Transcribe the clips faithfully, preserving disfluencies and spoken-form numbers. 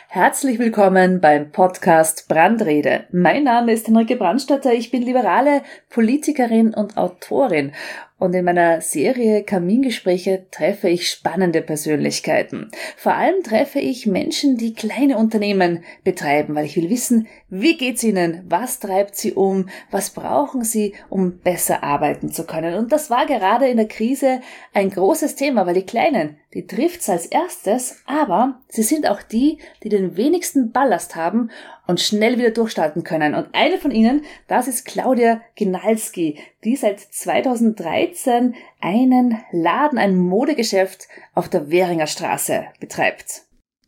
Herzlich willkommen beim Podcast Brandrede. Mein Name ist Henrike Brandstätter, ich bin liberale Politikerin und Autorin. Und in meiner Serie Kamingespräche treffe ich spannende Persönlichkeiten. Vor allem treffe ich Menschen, die kleine Unternehmen betreiben, weil ich will wissen, wie geht's ihnen, was treibt sie um, was brauchen sie, um besser arbeiten zu können. Und das war gerade in der Krise ein großes Thema, weil die Kleinen, die trifft's als erstes, aber sie sind auch die, die den wenigsten Ballast haben und schnell wieder durchstarten können. Und eine von ihnen, das ist Claudia Ginalski, die seit zweitausenddreizehn einen Laden, ein Modegeschäft auf der Währinger Straße betreibt.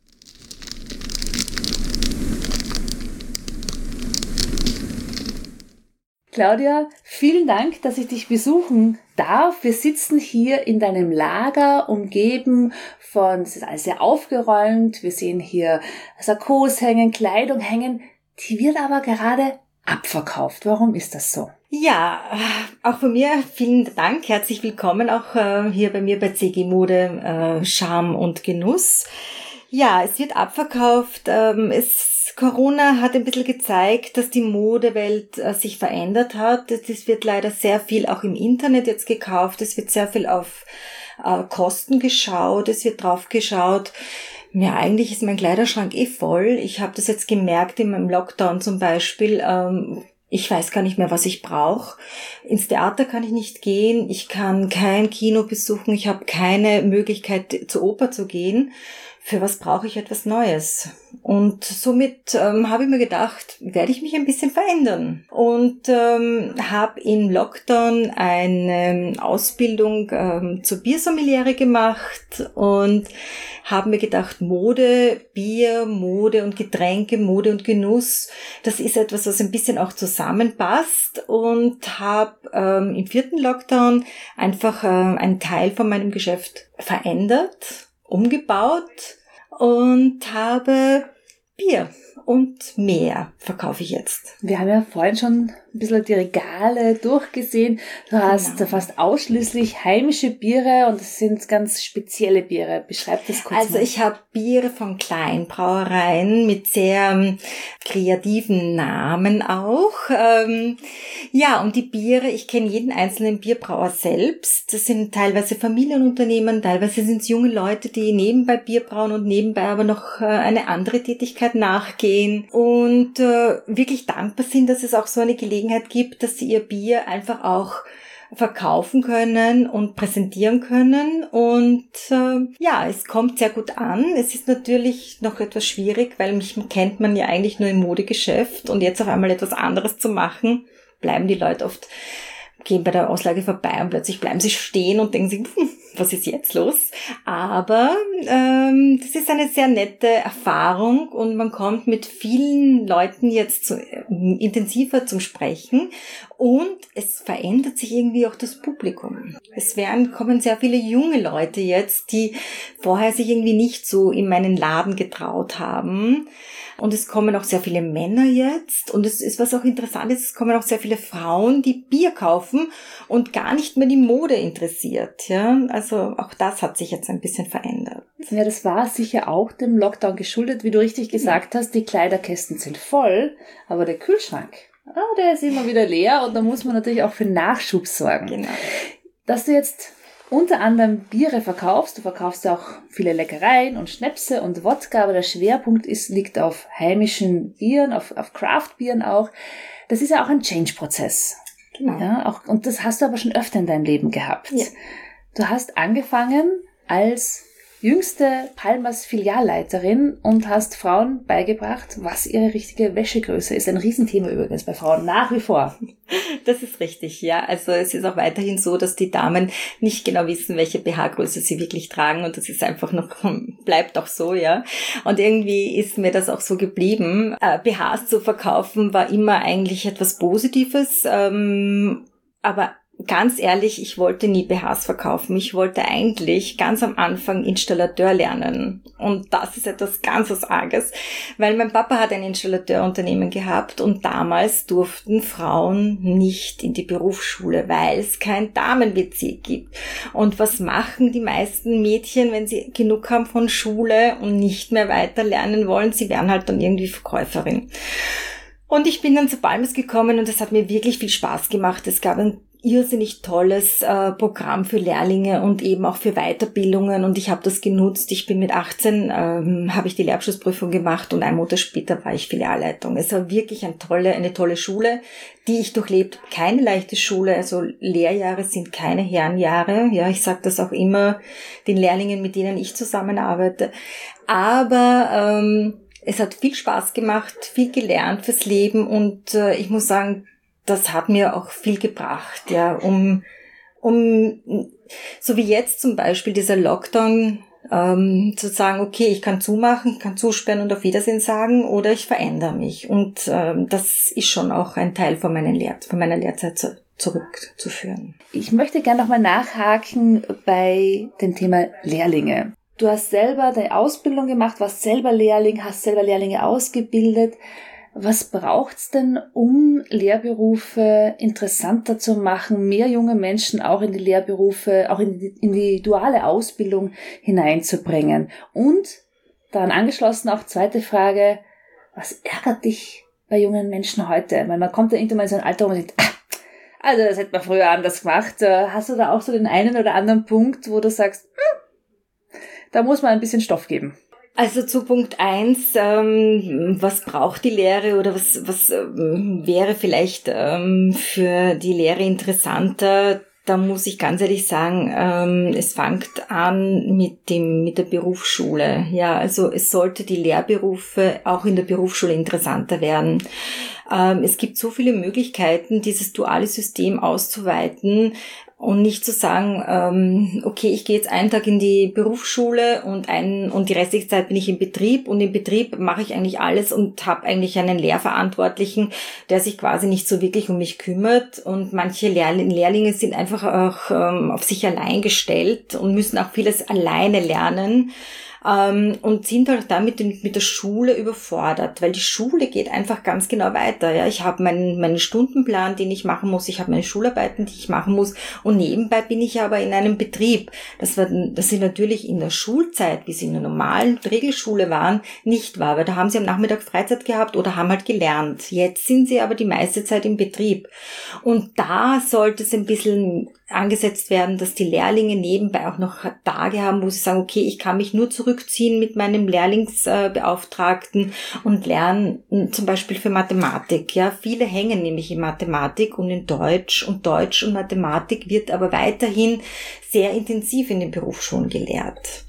Claudia, vielen Dank, dass ich dich besuchen darf. Wir sitzen hier in deinem Lager, umgeben von, es ist alles sehr aufgeräumt. Wir sehen hier Sakkos hängen, Kleidung hängen. Die wird aber gerade abverkauft. Warum ist das so? Ja, auch von mir vielen Dank. Herzlich willkommen auch äh, hier bei mir bei C G Mode, äh, Charme und Genuss. Ja, es wird abverkauft. Ähm, es Corona hat ein bisschen gezeigt, dass die Modewelt äh, sich verändert hat. Es wird leider sehr viel auch im Internet jetzt gekauft. Es wird sehr viel auf äh, Kosten geschaut. Es wird drauf geschaut. Ja, eigentlich ist mein Kleiderschrank eh voll. Ich habe das jetzt gemerkt in meinem Lockdown zum Beispiel. Ähm, ich weiß gar nicht mehr, was ich brauche. Ins Theater kann ich nicht gehen. Ich kann kein Kino besuchen. Ich habe keine Möglichkeit, zur Oper zu gehen. Für was brauche ich etwas Neues? Und somit ähm, habe ich mir gedacht, werde ich mich ein bisschen verändern. Und ähm, habe im Lockdown eine Ausbildung ähm, zur Biersommeliere gemacht und habe mir gedacht, Mode, Bier, Mode und Getränke, Mode und Genuss, das ist etwas, was ein bisschen auch zusammenpasst. Und habe ähm, im vierten Lockdown einfach äh, einen Teil von meinem Geschäft verändert, umgebaut und habe Bier und mehr verkaufe ich jetzt. Wir haben ja vorhin schon ein bisschen die Regale durchgesehen. Du hast Genau. fast ausschließlich heimische Biere und es sind ganz spezielle Biere. Beschreib das kurz Also mal. ich habe Biere von Kleinbrauereien mit sehr ähm, kreativen Namen auch. Ähm, ja, und die Biere, ich kenne jeden einzelnen Bierbrauer selbst. Das sind teilweise Familienunternehmen, teilweise sind es junge Leute, die nebenbei Bier brauen und nebenbei aber noch äh, eine andere Tätigkeit nachgehen und äh, wirklich dankbar sind, dass es auch so eine Gelegenheit gibt, dass sie ihr Bier einfach auch verkaufen können und präsentieren können und äh, ja, es kommt sehr gut an. Es ist natürlich noch etwas schwierig, weil mich kennt man ja eigentlich nur im Modegeschäft und jetzt auf einmal etwas anderes zu machen, bleiben die Leute oft, gehen bei der Auslage vorbei und plötzlich bleiben sie stehen und denken sich, hm, was ist jetzt los? Aber ähm, das ist eine sehr nette Erfahrung und man kommt mit vielen Leuten jetzt zu, äh, intensiver zum Sprechen und es verändert sich irgendwie auch das Publikum. Es werden, kommen sehr viele junge Leute jetzt, die vorher sich irgendwie nicht so in meinen Laden getraut haben. Und es kommen auch sehr viele Männer jetzt. Und es ist, was auch interessant ist, es kommen auch sehr viele Frauen, die Bier kaufen und gar nicht mehr die Mode interessiert. Ja, also auch das hat sich jetzt ein bisschen verändert. Ja, das war sicher auch dem Lockdown geschuldet, wie du richtig gesagt hast. Die Kleiderkästen sind voll, aber der Kühlschrank, ah, der ist immer wieder leer und da muss man natürlich auch für Nachschub sorgen. Genau. Dass du jetzt unter anderem Biere verkaufst. Du verkaufst ja auch viele Leckereien und Schnäpse und Wodka, aber der Schwerpunkt ist, liegt auf heimischen Bieren, auf, auf Craft-Bieren auch. Das ist ja auch ein Change-Prozess. Genau. Ja, auch, und das hast du aber schon öfter in deinem Leben gehabt. Ja. Du hast angefangen als jüngste Palmas Filialleiterin und hast Frauen beigebracht, was ihre richtige Wäschegröße ist. Ein Riesenthema übrigens bei Frauen, nach wie vor. Das ist richtig, ja. Also es ist auch weiterhin so, dass die Damen nicht genau wissen, welche B H-Größe sie wirklich tragen und das ist einfach noch, bleibt auch so, ja. Und irgendwie ist mir das auch so geblieben. Äh, B Hs zu verkaufen war immer eigentlich etwas Positives, ähm, aber ganz ehrlich, ich wollte nie B Hs verkaufen. Ich wollte eigentlich ganz am Anfang Installateur lernen. Und das ist etwas ganz was Arges, weil mein Papa hat ein Installateurunternehmen gehabt und damals durften Frauen nicht in die Berufsschule, weil es kein Damen-W C gibt. Und was machen die meisten Mädchen, wenn sie genug haben von Schule und nicht mehr weiter lernen wollen? Sie werden halt dann irgendwie Verkäuferin. Und ich bin dann zu Balmes gekommen und es hat mir wirklich viel Spaß gemacht. Es gab ein irrsinnig tolles äh, Programm für Lehrlinge und eben auch für Weiterbildungen und ich habe das genutzt. Ich bin mit achtzehn, ähm, habe ich die Lehrabschlussprüfung gemacht und einen Monat später war ich Filialleitung. Es war wirklich eine tolle, eine tolle Schule, die ich durchlebt habe. Keine leichte Schule, also Lehrjahre sind keine Herrenjahre. Ja, ich sage das auch immer den Lehrlingen, mit denen ich zusammenarbeite. Aber ähm, es hat viel Spaß gemacht, viel gelernt fürs Leben und äh, ich muss sagen, das hat mir auch viel gebracht, ja, um, um, so wie jetzt zum Beispiel dieser Lockdown, ähm, zu sagen, okay, ich kann zumachen, ich kann zusperren und auf Wiedersehen sagen oder ich verändere mich. Und ähm, das ist schon auch ein Teil von, meinen Lehr- von meiner Lehrzeit zu, zurückzuführen. Ich möchte gerne nochmal nachhaken bei dem Thema Lehrlinge. Du hast selber deine Ausbildung gemacht, warst selber Lehrling, hast selber Lehrlinge ausgebildet. Was braucht's denn, um Lehrberufe interessanter zu machen, mehr junge Menschen auch in die Lehrberufe, auch in die, in die duale Ausbildung hineinzubringen? Und daran angeschlossen auch zweite Frage, was ärgert dich bei jungen Menschen heute? Weil man kommt ja irgendwann mal in so ein Alter, wo man denkt, ah, also das hätte man früher anders gemacht. Hast du da auch so den einen oder anderen Punkt, wo du sagst, hm, da muss man ein bisschen Stoff geben? Also zu Punkt eins, ähm, was braucht die Lehre oder was, was ähm, wäre vielleicht ähm, für die Lehre interessanter? Da muss ich ganz ehrlich sagen, ähm, es fängt an mit dem mit der Berufsschule. Ja, also es sollte die Lehrberufe auch in der Berufsschule interessanter werden. Ähm, es gibt so viele Möglichkeiten, dieses duale System auszuweiten. Und nicht zu sagen, ähm, okay, ich gehe jetzt einen Tag in die Berufsschule und ein und die restliche Zeit bin ich im Betrieb und im Betrieb mache ich eigentlich alles und habe eigentlich einen Lehrverantwortlichen, der sich quasi nicht so wirklich um mich kümmert. Und manche Lehrling, Lehrlinge sind einfach auch ähm, auf sich allein gestellt und müssen auch vieles alleine lernen. Ähm, und sind halt damit mit der Schule überfordert, weil die Schule geht einfach ganz genau weiter. Ja, ich habe meinen meinen Stundenplan, den ich machen muss, ich habe meine Schularbeiten, die ich machen muss und nebenbei bin ich aber in einem Betrieb. Das war, das sind natürlich in der Schulzeit, wie sie in der normalen Regelschule waren, nicht wahr, weil da haben sie am Nachmittag Freizeit gehabt oder haben halt gelernt. Jetzt sind sie aber die meiste Zeit im Betrieb und da sollte es ein bisschen angesetzt werden, dass die Lehrlinge nebenbei auch noch Tage haben, wo sie sagen, okay, ich kann mich nur zurückziehen mit meinem Lehrlingsbeauftragten und lernen zum Beispiel für Mathematik. Ja, viele hängen nämlich in Mathematik und in Deutsch und Deutsch und Mathematik wird aber weiterhin sehr intensiv in den Berufsschulen gelehrt.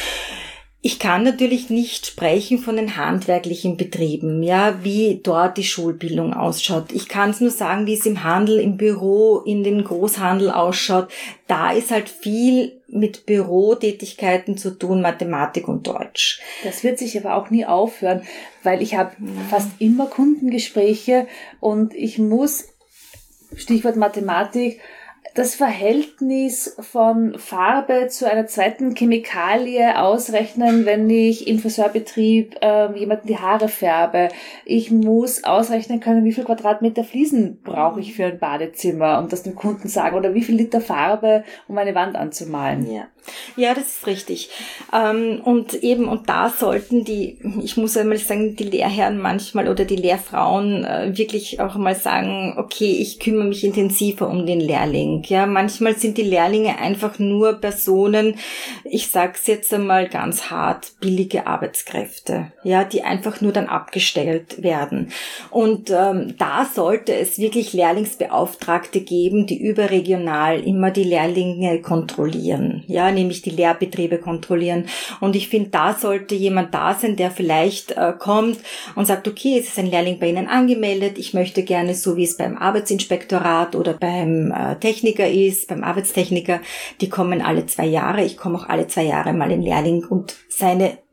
Ich kann natürlich nicht sprechen von den handwerklichen Betrieben, ja, wie dort die Schulbildung ausschaut. Ich kann es nur sagen, wie es im Handel, im Büro, in den Großhandel ausschaut. Da ist halt viel mit Bürotätigkeiten zu tun, Mathematik und Deutsch. Das wird sich aber auch nie aufhören, weil ich habe ja. fast immer Kundengespräche und ich muss, Stichwort Mathematik, das Verhältnis von Farbe zu einer zweiten Chemikalie ausrechnen, wenn ich im Friseurbetrieb äh, jemanden die Haare färbe. Ich muss ausrechnen können, wie viel Quadratmeter Fliesen brauche ich für ein Badezimmer und das dem Kunden sagen oder wie viel Liter Farbe, um eine Wand anzumalen. Ja, ja, das ist richtig. Ähm, und eben, und da sollten die, ich muss einmal sagen, die Lehrherren manchmal oder die Lehrfrauen äh, wirklich auch mal sagen, okay, ich kümmere mich intensiver um den Lehrling. Ja, manchmal sind die Lehrlinge einfach nur Personen, ich sag's jetzt einmal ganz hart, billige Arbeitskräfte, ja, die einfach nur dann abgestellt werden. Und ähm, da sollte es wirklich Lehrlingsbeauftragte geben, die überregional immer die Lehrlinge kontrollieren, ja, nämlich die Lehrbetriebe kontrollieren. Und ich finde, da sollte jemand da sein, der vielleicht äh, kommt und sagt, okay, es ist ein Lehrling bei Ihnen angemeldet, ich möchte gerne, so wie es beim Arbeitsinspektorat oder beim äh, Techniker ist, beim Arbeitstechniker, die kommen alle zwei Jahre. Ich komme auch alle zwei Jahre mal in Lehrling und seine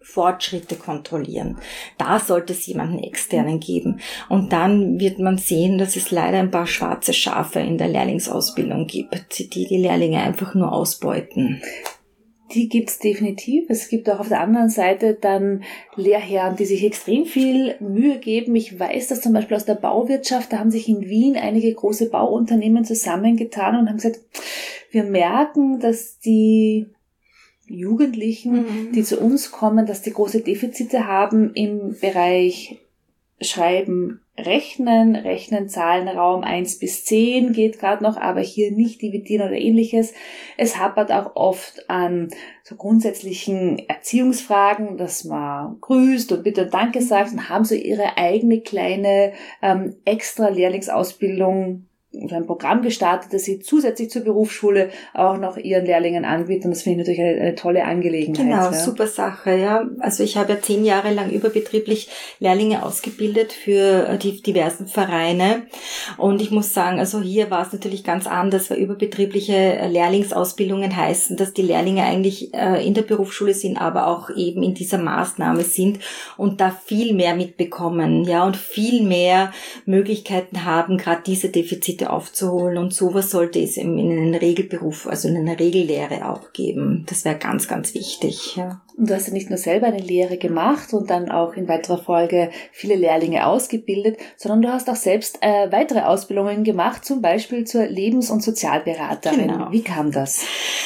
Fortschritte kontrollieren. Da sollte es jemanden externen geben. Und dann wird man sehen, dass es leider ein paar schwarze Schafe in der Lehrlingsausbildung gibt, die die Lehrlinge einfach nur ausbeuten. Die gibt's definitiv. Es gibt auch auf der anderen Seite dann Lehrherren, die sich extrem viel Mühe geben. Ich weiß das zum Beispiel aus der Bauwirtschaft. Da haben sich in Wien einige große Bauunternehmen zusammengetan und haben gesagt, wir merken, dass die Jugendlichen, mhm. die zu uns kommen, dass die große Defizite haben im Bereich Schreiben, Rechnen, Rechnen, Zahlenraum eins bis zehn geht gerade noch, aber hier nicht dividieren oder ähnliches. Es hapert auch oft an so grundsätzlichen Erziehungsfragen, dass man grüßt und bitte und danke sagt und haben so ihre eigene kleine ähm, extra Lehrlingsausbildung, ein Programm gestartet, das sie zusätzlich zur Berufsschule auch noch ihren Lehrlingen anbietet. Und das finde ich natürlich eine, eine tolle Angelegenheit. Genau, ja. Super Sache, ja. Also ich habe ja zehn Jahre lang überbetrieblich Lehrlinge ausgebildet für die diversen Vereine. Und ich muss sagen, also hier war es natürlich ganz anders, weil überbetriebliche Lehrlingsausbildungen heißen, dass die Lehrlinge eigentlich in der Berufsschule sind, aber auch eben in dieser Maßnahme sind und da viel mehr mitbekommen, ja, und viel mehr Möglichkeiten haben, gerade diese Defizite aufzuholen, und sowas sollte es in einem Regelberuf, also in einer Regellehre auch geben. Das wäre ganz, ganz wichtig. Ja. Und du hast ja nicht nur selber eine Lehre gemacht und dann auch in weiterer Folge viele Lehrlinge ausgebildet, sondern du hast auch selbst äh, weitere Ausbildungen gemacht, zum Beispiel zur Lebens- und Sozialberaterin. Genau. Wie kam das?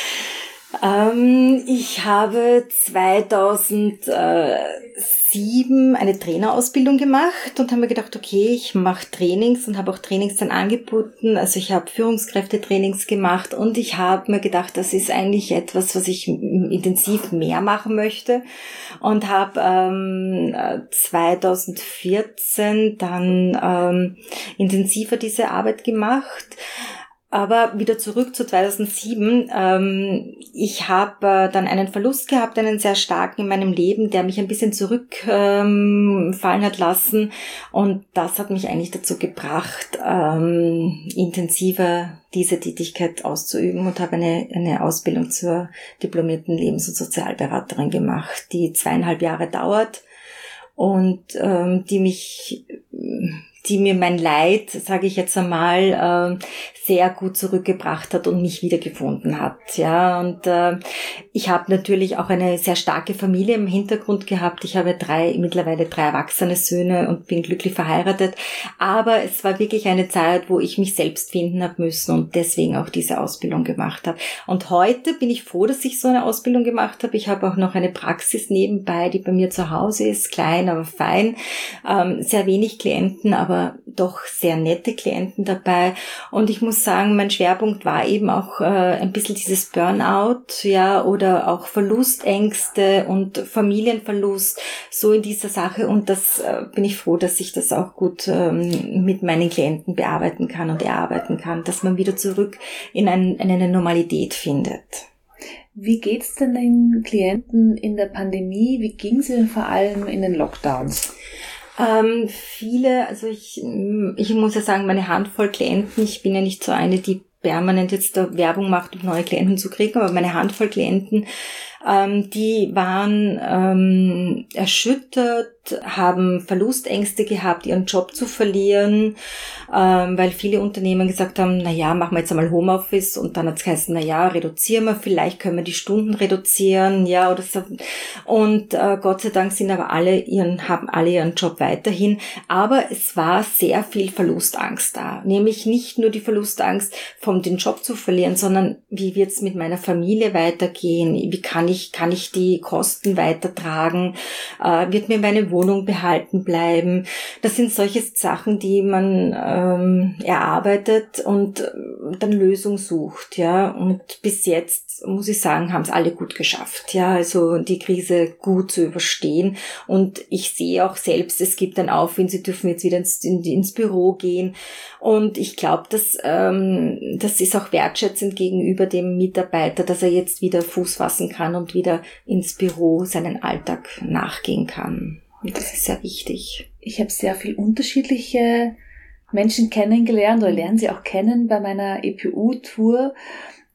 Ähm, ich habe zweitausendsieben eine Trainerausbildung gemacht und habe mir gedacht, okay, ich mache Trainings und habe auch Trainings dann angeboten. Also ich habe Führungskräftetrainings gemacht und ich habe mir gedacht, das ist eigentlich etwas, was ich intensiv mehr machen möchte, und habe ähm, zweitausendvierzehn dann ähm, intensiver diese Arbeit gemacht. Aber wieder zurück zu zweitausendsieben. Ähm, ich habe äh, dann einen Verlust gehabt, einen sehr starken in meinem Leben, der mich ein bisschen zurückfallen ähm, hat lassen. Und das hat mich eigentlich dazu gebracht, ähm, intensiver diese Tätigkeit auszuüben, und habe eine, eine Ausbildung zur diplomierten Lebens- und Sozialberaterin gemacht, die zweieinhalb Jahre dauert und ähm, die mich... die mir mein Leid, sage ich jetzt einmal, sehr gut zurückgebracht hat und mich wiedergefunden hat. Ja, und äh, ich habe natürlich auch eine sehr starke Familie im Hintergrund gehabt. Ich habe drei mittlerweile drei erwachsene Söhne und bin glücklich verheiratet. Aber es war wirklich eine Zeit, wo ich mich selbst finden habe müssen und deswegen auch diese Ausbildung gemacht habe. Und heute bin ich froh, dass ich so eine Ausbildung gemacht habe. Ich habe auch noch eine Praxis nebenbei, die bei mir zu Hause ist, klein, aber fein. Ähm, sehr wenig Klienten, aber doch sehr nette Klienten dabei. Und ich muss sagen, mein Schwerpunkt war eben auch äh, ein bisschen dieses Burnout, ja, oder auch Verlustängste und Familienverlust, so in dieser Sache. Und das äh, bin ich froh, dass ich das auch gut ähm, mit meinen Klienten bearbeiten kann und erarbeiten kann, dass man wieder zurück in, ein, in eine Normalität findet. Wie geht's denn den Klienten in der Pandemie? Wie ging es denn vor allem in den Lockdowns? Ähm, viele, also ich, ich muss ja sagen, meine Handvoll Klienten, ich bin ja nicht so eine, die permanent jetzt da Werbung macht, um neue Klienten zu kriegen, aber meine Handvoll Klienten, ähm, die waren ähm, erschüttert, haben Verlustängste gehabt, ihren Job zu verlieren, ähm, weil viele Unternehmen gesagt haben, na ja, machen wir jetzt einmal Homeoffice, und dann hat es geheißen, na ja, reduzieren wir, vielleicht können wir die Stunden reduzieren, ja, oder so. Und äh, Gott sei Dank sind aber alle ihren, haben alle ihren Job weiterhin, aber es war sehr viel Verlustangst da, nämlich nicht nur die Verlustangst, vom den Job zu verlieren, sondern wie wird es mit meiner Familie weitergehen, wie kann ich, kann ich die Kosten weitertragen, äh, wird mir meine Wohnung behalten bleiben. Das sind solche Sachen, die man ähm, erarbeitet und äh, dann Lösung sucht, ja. Und bis jetzt, muss ich sagen, haben es alle gut geschafft, ja, also die Krise gut zu überstehen. Und ich sehe auch selbst, es gibt einen Aufwind, sie dürfen jetzt wieder ins, in, ins Büro gehen. Und ich glaube, dass ähm, das ist auch wertschätzend gegenüber dem Mitarbeiter, dass er jetzt wieder Fuß fassen kann und wieder ins Büro seinen Alltag nachgehen kann. Und das ist sehr wichtig. Ich habe sehr viel unterschiedliche Menschen kennengelernt oder lernen sie auch kennen bei meiner E P U-Tour.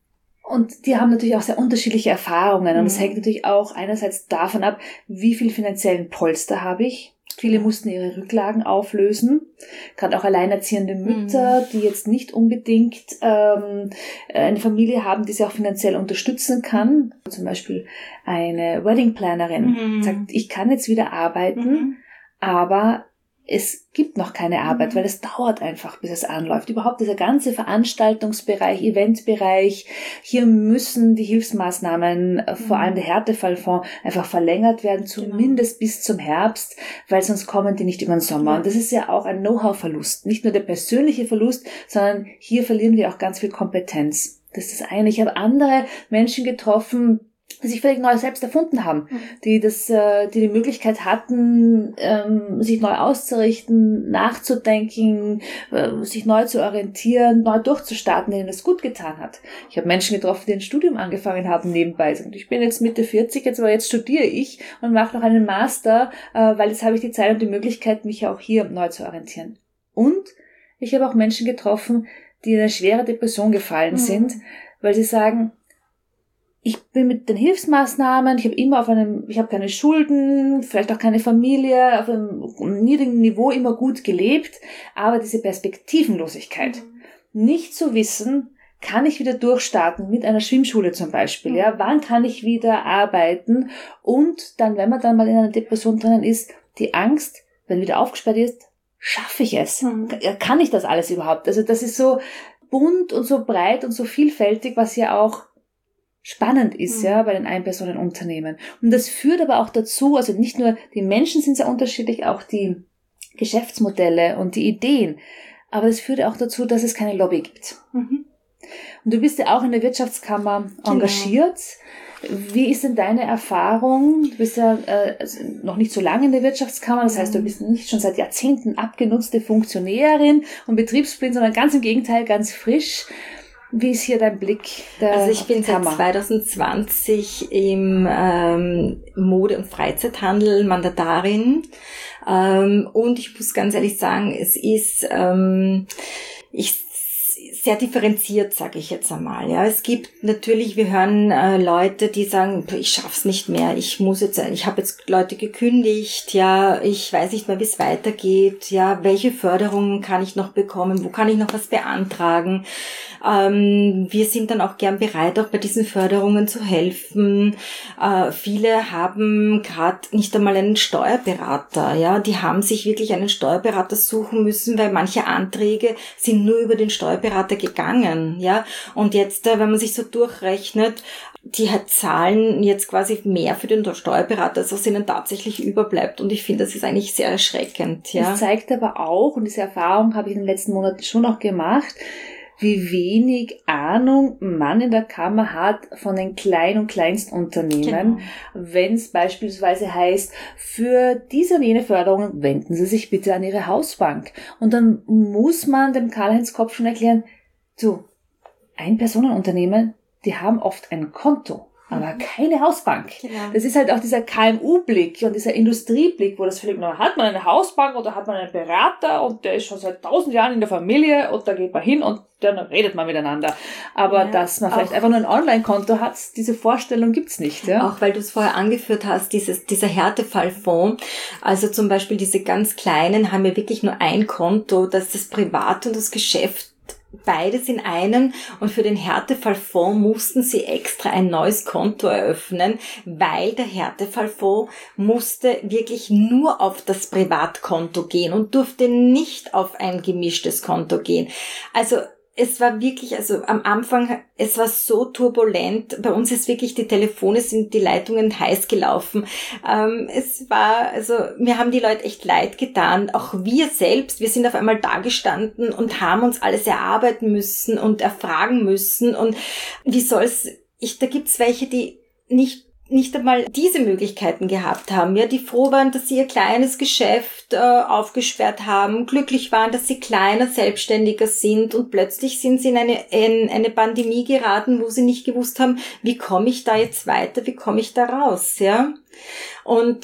Und die haben natürlich auch sehr unterschiedliche Erfahrungen. Und es mhm. hängt natürlich auch einerseits davon ab, wie viel finanziellen Polster habe ich. Viele mussten ihre Rücklagen auflösen. Gerade auch alleinerziehende Mütter, mhm. die jetzt nicht unbedingt ähm, eine Familie haben, die sie auch finanziell unterstützen kann. Zum Beispiel eine Wedding Plannerin mhm. sagt, ich kann jetzt wieder arbeiten, mhm. aber es gibt noch keine Arbeit, weil es dauert einfach, bis es anläuft. Überhaupt dieser ganze Veranstaltungsbereich, Eventbereich, hier müssen die Hilfsmaßnahmen, mhm. vor allem der Härtefallfonds, einfach verlängert werden, zumindest genau. bis zum Herbst, weil sonst kommen die nicht über den Sommer. Ja. Und das ist ja auch ein Know-how-Verlust. Nicht nur der persönliche Verlust, sondern hier verlieren wir auch ganz viel Kompetenz. Das ist das eine. Ich habe andere Menschen getroffen, die sich völlig neu selbst erfunden haben, die das, äh, die die Möglichkeit hatten, ähm, sich neu auszurichten, nachzudenken, äh, sich neu zu orientieren, neu durchzustarten, denen das gut getan hat. Ich habe Menschen getroffen, die ein Studium angefangen haben nebenbei. Ich bin jetzt Mitte vierzig, jetzt aber jetzt studiere ich und mache noch einen Master, äh, weil jetzt habe ich die Zeit und die Möglichkeit, mich auch hier neu zu orientieren. Und ich habe auch Menschen getroffen, die in eine schwere Depression gefallen mhm. sind, weil sie sagen, ich bin mit den Hilfsmaßnahmen, ich habe immer auf einem, ich habe keine Schulden, vielleicht auch keine Familie, auf einem niedrigen Niveau immer gut gelebt, aber diese Perspektivenlosigkeit, mhm. nicht zu wissen, kann ich wieder durchstarten mit einer Schwimmschule zum Beispiel, mhm. ja, wann kann ich wieder arbeiten und dann, wenn man dann mal in einer Depression drinnen ist, die Angst, wenn wieder aufgesperrt ist, schaffe ich es? Mhm. Kann ich das alles überhaupt? Also das ist so bunt und so breit und so vielfältig, was ja auch spannend ist, mhm. ja, bei den Einpersonenunternehmen. Und das führt aber auch dazu, also nicht nur die Menschen sind sehr unterschiedlich, auch die Geschäftsmodelle und die Ideen, aber es führt auch dazu, dass es keine Lobby gibt. Mhm. Und du bist ja auch in der Wirtschaftskammer genau. engagiert. Wie ist denn deine Erfahrung? Du bist ja äh, noch nicht so lange in der Wirtschaftskammer, das heißt, du bist nicht schon seit Jahrzehnten abgenutzte Funktionärin und betriebsblind, sondern ganz im Gegenteil, ganz frisch. Wie ist hier dein Blick der Also ich bin seit zwanzig zwanzig im ähm, Mode- und Freizeithandel Mandatarin ähm, und ich muss ganz ehrlich sagen, es ist ähm, ich sehr differenziert, sage ich jetzt einmal. Ja, es gibt natürlich, wir hören äh, Leute, die sagen, ich schaff's nicht mehr, ich muss jetzt, ich habe jetzt Leute gekündigt, ja, ich weiß nicht mehr, wie es weitergeht, ja, welche Förderungen kann ich noch bekommen, wo kann ich noch was beantragen? Ähm, wir sind dann auch gern bereit, auch bei diesen Förderungen zu helfen. Äh, viele haben gerade nicht einmal einen Steuerberater, ja, die haben sich wirklich einen Steuerberater suchen müssen, weil manche Anträge sind nur über den Steuerberater gegangen, ja, und jetzt, wenn man sich so durchrechnet, die halt zahlen jetzt quasi mehr für den Steuerberater, als was ihnen tatsächlich überbleibt, und ich finde, das ist eigentlich sehr erschreckend, ja. Das zeigt aber auch, und diese Erfahrung habe ich in den letzten Monaten schon noch gemacht, wie wenig Ahnung man in der Kammer hat von den Klein- und Kleinstunternehmen, genau. wenn es beispielsweise heißt, für diese und jene Förderung wenden Sie sich bitte an Ihre Hausbank. Und dann muss man dem Karl-Heinz Kopf schon erklären, so, Ein-Personen-Unternehmen, die haben oft ein Konto, aber keine Hausbank. Genau. Das ist halt auch dieser K M U-Blick und dieser Industrieblick, wo das völlig neu, hat man eine Hausbank oder hat man einen Berater und der ist schon seit tausend Jahren in der Familie und da geht man hin und dann redet man miteinander. Aber ja, dass man vielleicht einfach nur ein Online-Konto hat, diese Vorstellung gibt's nicht. Ja? Auch weil du es vorher angeführt hast, dieses, dieser Härtefallfonds, also zum Beispiel diese ganz Kleinen haben ja wirklich nur ein Konto, das das Privat und das Geschäft beides in einem, und für den Härtefallfonds mussten sie extra ein neues Konto eröffnen, weil der Härtefallfonds musste wirklich nur auf das Privatkonto gehen und durfte nicht auf ein gemischtes Konto gehen. Also es war wirklich, also am Anfang, es war so turbulent. Bei uns ist wirklich, die Telefone sind, die Leitungen heiß gelaufen. Ähm, es war, also mir haben die Leute echt leid getan. Auch wir selbst, wir sind auf einmal da gestanden und haben uns alles erarbeiten müssen und erfragen müssen. Und wie soll's, ich, da gibt's welche, die nicht nicht einmal diese Möglichkeiten gehabt haben, ja, die froh waren, dass sie ihr kleines Geschäft äh, aufgesperrt haben, glücklich waren, dass sie kleiner, selbstständiger sind, und plötzlich sind sie in eine in eine Pandemie geraten, wo sie nicht gewusst haben, wie komme ich da jetzt weiter, wie komme ich da raus, ja? Und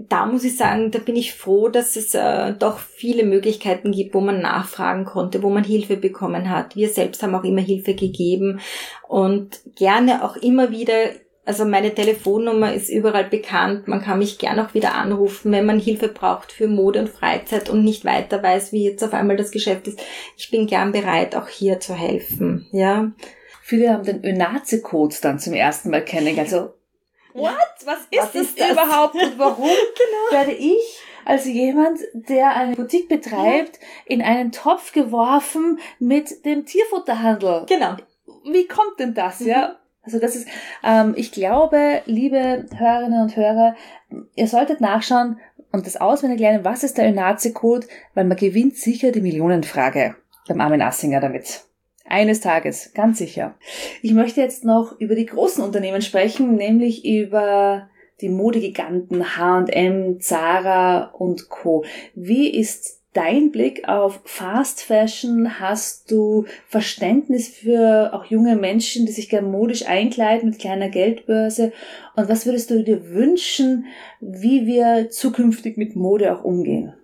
da muss ich sagen, da bin ich froh, dass es äh, doch viele Möglichkeiten gibt, wo man nachfragen konnte, wo man Hilfe bekommen hat. Wir selbst haben auch immer Hilfe gegeben und gerne auch immer wieder, also meine Telefonnummer ist überall bekannt, man kann mich gerne auch wieder anrufen, wenn man Hilfe braucht für Mode und Freizeit und nicht weiter weiß, wie jetzt auf einmal das Geschäft ist. Ich bin gern bereit, auch hier zu helfen, ja. Viele haben den Önaze-Code dann zum ersten Mal kennengelernt, also what? Was ist, Was ist das, das überhaupt und warum genau. werde ich als jemand, der eine Boutique betreibt, in einen Topf geworfen mit dem Tierfutterhandel? Genau. Wie kommt denn das, mhm. ja? Also das ist, ähm, ich glaube, liebe Hörerinnen und Hörer, ihr solltet nachschauen und das auswendig lernen, was ist der Önaze-Code, weil man gewinnt sicher die Millionenfrage beim Armin Assinger damit. Eines Tages, ganz sicher. Ich möchte jetzt noch über die großen Unternehmen sprechen, nämlich über die Modegiganten H und M, Zara und Co. Wie ist dein Blick auf Fast Fashion? Hast du Verständnis für auch junge Menschen, die sich gerne modisch einkleiden mit kleiner Geldbörse? Und was würdest du dir wünschen, wie wir zukünftig mit Mode auch umgehen?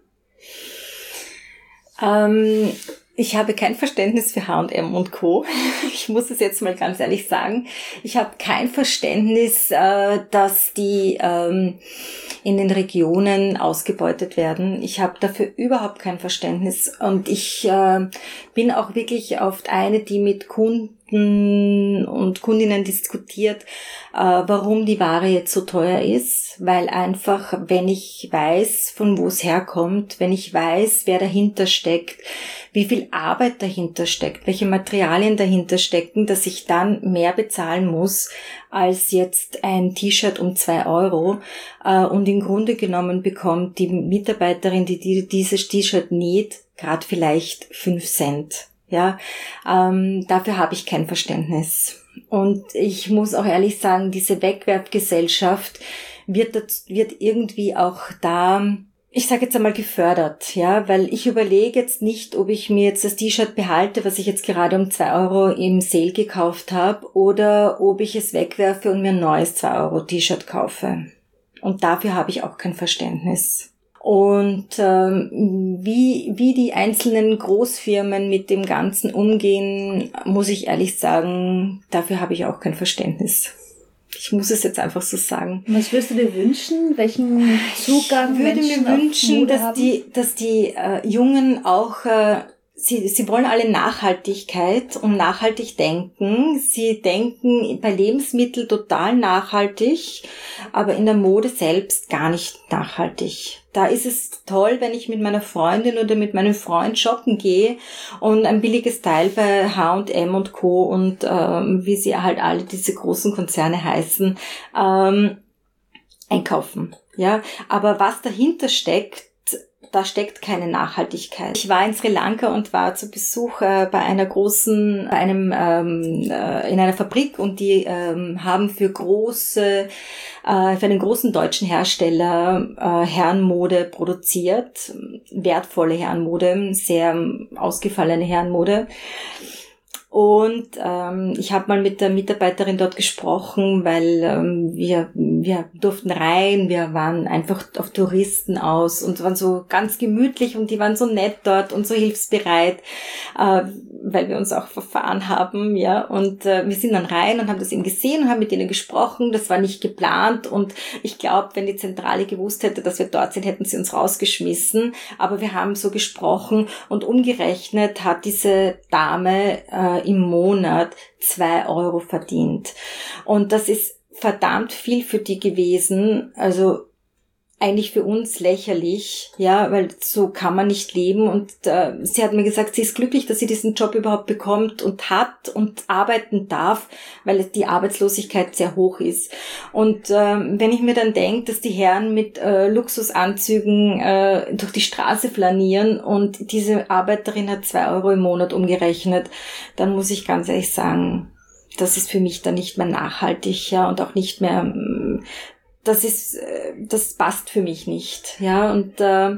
Ähm Ich habe kein Verständnis für H und M und Co. Ich muss es jetzt mal ganz ehrlich sagen. Ich habe kein Verständnis, äh, dass die ähm, in den Regionen ausgebeutet werden. Ich habe dafür überhaupt kein Verständnis. Und ich äh, bin auch wirklich oft eine, die mit Kunden und Kundinnen diskutiert, äh, warum die Ware jetzt so teuer ist, weil einfach, wenn ich weiß, von wo es herkommt, wenn ich weiß, wer dahinter steckt, wie viel Arbeit dahinter steckt, welche Materialien dahinter stecken, dass ich dann mehr bezahlen muss als jetzt ein T-Shirt um zwei Euro. Äh, und im Grunde genommen bekommt die Mitarbeiterin, die, die dieses T-Shirt näht, gerade vielleicht fünf Cent. Ja, ähm, dafür habe ich kein Verständnis. Und ich muss auch ehrlich sagen, diese Wegwerfgesellschaft wird, wird irgendwie auch da, ich sage jetzt einmal, gefördert, ja, weil ich überlege jetzt nicht, ob ich mir jetzt das T-Shirt behalte, was ich jetzt gerade um zwei Euro im Sale gekauft habe, oder ob ich es wegwerfe und mir ein neues zwei Euro T-Shirt kaufe. Und dafür habe ich auch kein Verständnis. Und ähm, wie wie die einzelnen Großfirmen mit dem Ganzen umgehen, muss ich ehrlich sagen, dafür habe ich auch kein Verständnis. Ich muss es jetzt einfach so sagen. Was würdest du dir wünschen? Welchen Zugang ich würde Menschen mir wünschen, dass haben? die dass die äh, Jungen auch äh, Sie, sie wollen alle Nachhaltigkeit und nachhaltig denken. Sie denken bei Lebensmitteln total nachhaltig, aber in der Mode selbst gar nicht nachhaltig. Da ist es toll, wenn ich mit meiner Freundin oder mit meinem Freund shoppen gehe und ein billiges Teil bei H und M und Co. und ähm, wie sie halt alle diese großen Konzerne heißen, ähm, einkaufen. Ja, aber was dahinter steckt, da steckt keine Nachhaltigkeit. Ich war in Sri Lanka und war zu Besuch äh, bei einer großen, bei einem ähm, äh, in einer Fabrik, und die ähm, haben für große, äh, für einen großen deutschen Hersteller äh, Herrenmode produziert, wertvolle Herrenmode, sehr ausgefallene Herrenmode. Und ähm, ich habe mal mit der Mitarbeiterin dort gesprochen, weil ähm, wir wir durften rein, wir waren einfach auf Touristen aus und waren so ganz gemütlich und die waren so nett dort und so hilfsbereit, äh, weil wir uns auch verfahren haben, ja. Und äh, wir sind dann rein und haben das eben gesehen und haben mit denen gesprochen. Das war nicht geplant und ich glaube, wenn die Zentrale gewusst hätte, dass wir dort sind, hätten sie uns rausgeschmissen. Aber wir haben so gesprochen und umgerechnet hat diese Dame äh, im Monat zwei Euro verdient. Und das ist verdammt viel für die gewesen, also eigentlich für uns lächerlich, ja, weil so kann man nicht leben. Und äh, sie hat mir gesagt, sie ist glücklich, dass sie diesen Job überhaupt bekommt und hat und arbeiten darf, weil die Arbeitslosigkeit sehr hoch ist. Und äh, wenn ich mir dann denke, dass die Herren mit äh, Luxusanzügen äh, durch die Straße flanieren und diese Arbeiterin hat zwei Euro im Monat umgerechnet, dann muss ich ganz ehrlich sagen, das ist für mich dann nicht mehr nachhaltig, ja, und auch nicht mehr, das ist, das passt für mich nicht, ja, und äh,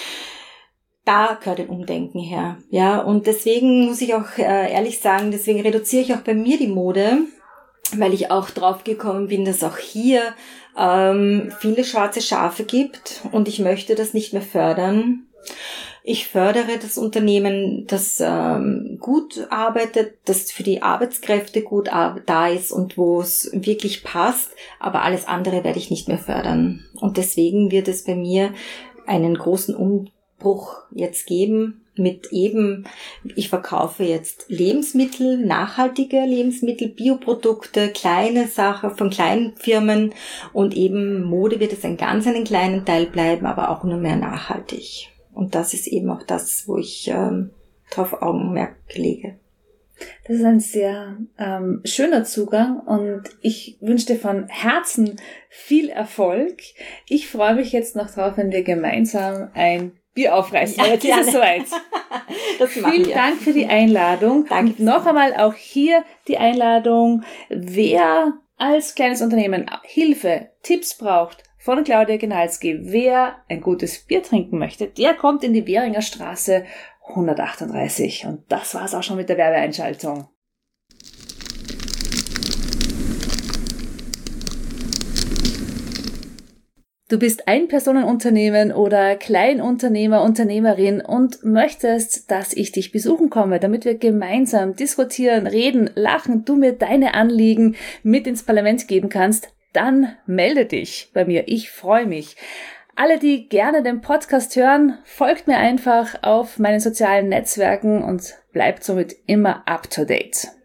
da gehört ein Umdenken her, ja, und deswegen muss ich auch äh, ehrlich sagen, deswegen reduziere ich auch bei mir die Mode, weil ich auch drauf gekommen bin, dass auch hier ähm, viele schwarze Schafe gibt und ich möchte das nicht mehr fördern. Ich fördere das Unternehmen, das ähm, gut arbeitet, das für die Arbeitskräfte gut da ist und wo es wirklich passt, aber alles andere werde ich nicht mehr fördern. Und deswegen wird es bei mir einen großen Umbruch jetzt geben mit eben, ich verkaufe jetzt Lebensmittel, nachhaltige Lebensmittel, Bioprodukte, kleine Sachen von kleinen Firmen und eben Mode wird es ein ganz einen kleinen Teil bleiben, aber auch nur mehr nachhaltig. Und das ist eben auch das, wo ich ähm, drauf Augenmerk lege. Das ist ein sehr ähm, schöner Zugang und ich wünsche dir von Herzen viel Erfolg. Ich freue mich jetzt noch drauf, wenn wir gemeinsam ein Bier aufreißen. Ja, jetzt ist es soweit. Das Vielen wir. Dank für die Einladung. Danke. Und noch einmal auch hier die Einladung, wer als kleines Unternehmen Hilfe, Tipps braucht, von Claudia Genalski. Wer ein gutes Bier trinken möchte, der kommt in die Währinger Straße hundertachtunddreißig. Und das war's auch schon mit der Werbeeinschaltung. Du bist Ein-Personen-Unternehmen oder Kleinunternehmer, Unternehmerin und möchtest, dass ich dich besuchen komme, damit wir gemeinsam diskutieren, reden, lachen, du mir deine Anliegen mit ins Parlament geben kannst, dann melde dich bei mir. Ich freue mich. Alle, die gerne den Podcast hören, folgt mir einfach auf meinen sozialen Netzwerken und bleibt somit immer up to date.